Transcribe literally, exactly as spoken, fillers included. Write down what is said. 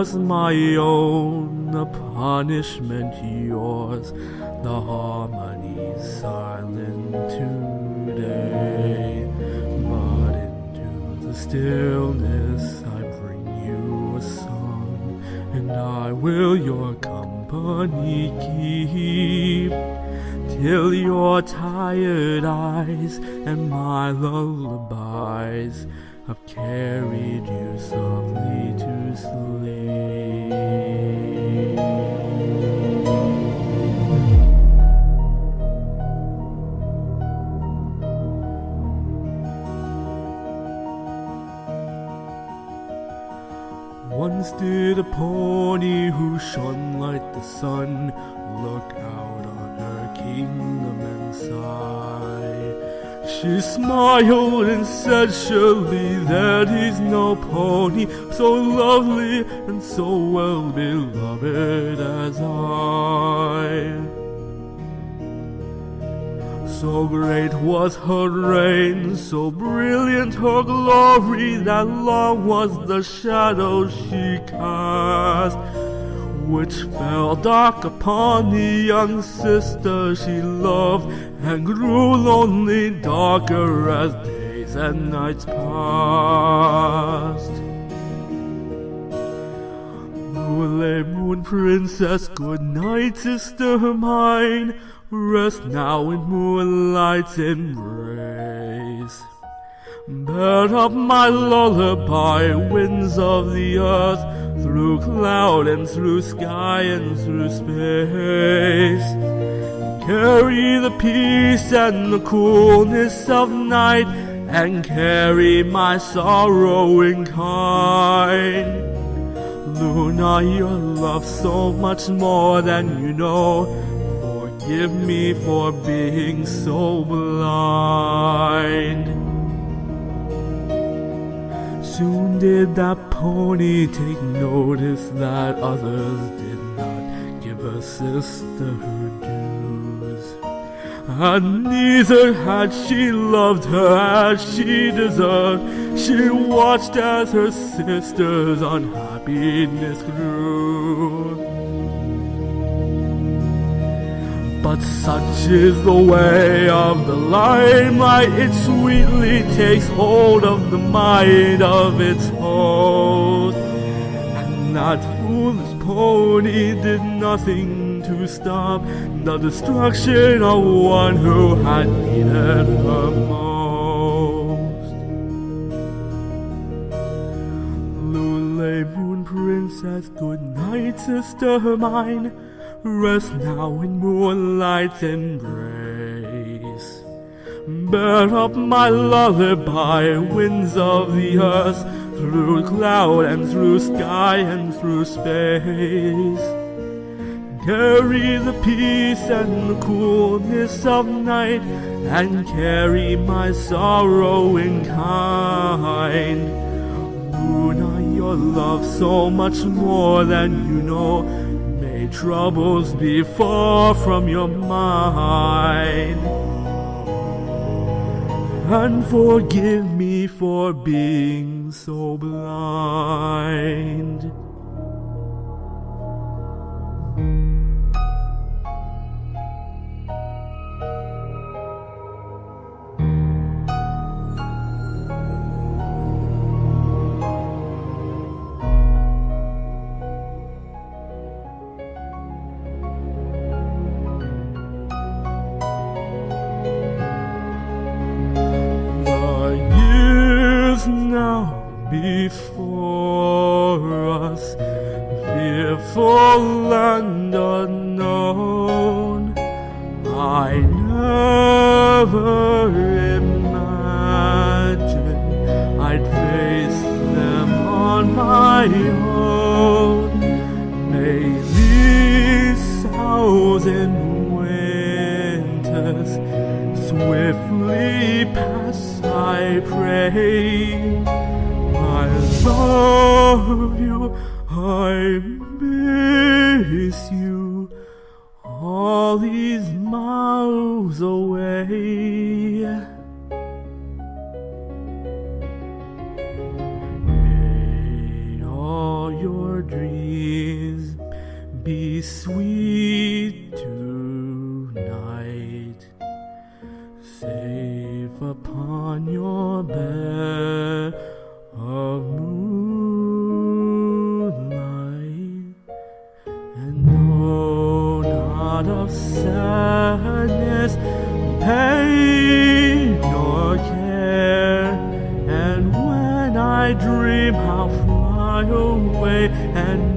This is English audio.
was my own, the punishment yours, the harmony silent today. But into the stillness I bring you a song, and I will your company keep, till your tired eyes and my lullabies have carried you softly to sleep. Once did a pony who shone like the sun look out on her kingdom and sigh. She smiled and said, surely there is no pony so lovely and so well beloved as I. So great was her reign, so brilliant her glory, that long was the shadow she cast, which fell dark upon the young sister she loved, and grew lonely darker as days and nights passed. Moonlay moon princess, good night, sister mine, rest now in moonlight's embrace. Bear up my lullaby, winds of the earth, through cloud and through sky and through space. Carry the peace and the coolness of night, and carry my sorrow in kind. Luna, your love so much more than you know. Forgive me for being so blind. Soon did that pony take notice that others did not give her sister her dues, and neither had she loved her as she deserved. She watched as her sister's unhappiness grew. But such is the way of the limelight, it sweetly takes hold of the mind of its host. And that foolish pony did nothing to stop the destruction of one who had needed her most. Lulay moon princess, good night, sister mine, rest now in moonlight's embrace. Bear up my lullaby, winds of the earth, through cloud and through sky and through space. Carry the peace and the coolness of night, and carry my sorrow in kind. Luna, your love so much more than you know. May troubles be far from your mind, and forgive me for being so blind. Now before us, fearful and unknown, I never imagined I'd face them on my own. May these thousand winters swiftly pass, I pray. I love you, I miss you, all these miles away. May all your dreams be sweet tonight, safe upon your bed of moonlight, and know not of sadness, pain, nor care. And when I dream, I'll fly away and